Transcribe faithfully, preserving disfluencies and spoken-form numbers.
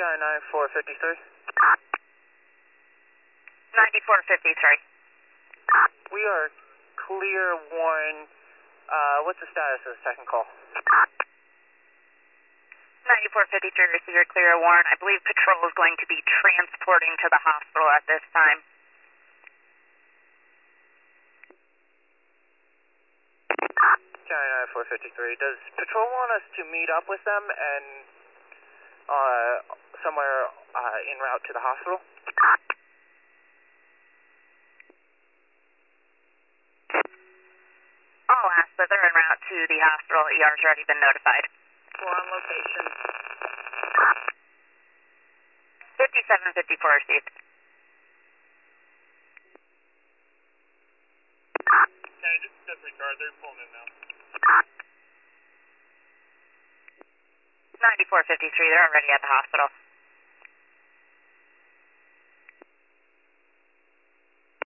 Sky nine four five three. ninety-four fifty-three. We are clear, Warren. Uh, what's the status of the second call? ninety-four fifty-three, receiver clear, Warren. I believe patrol is going to be transporting to the hospital at this time. Sky nine four five three. Does patrol want us to meet up with them and uh, somewhere uh, en route to the hospital? I'll ask, but they're en route to the hospital. E R's already been notified. We're on location. fifty-seven fifty-four received. Okay, just disregard. They're pulling in now. ninety-four fifty-three, they're already at the hospital.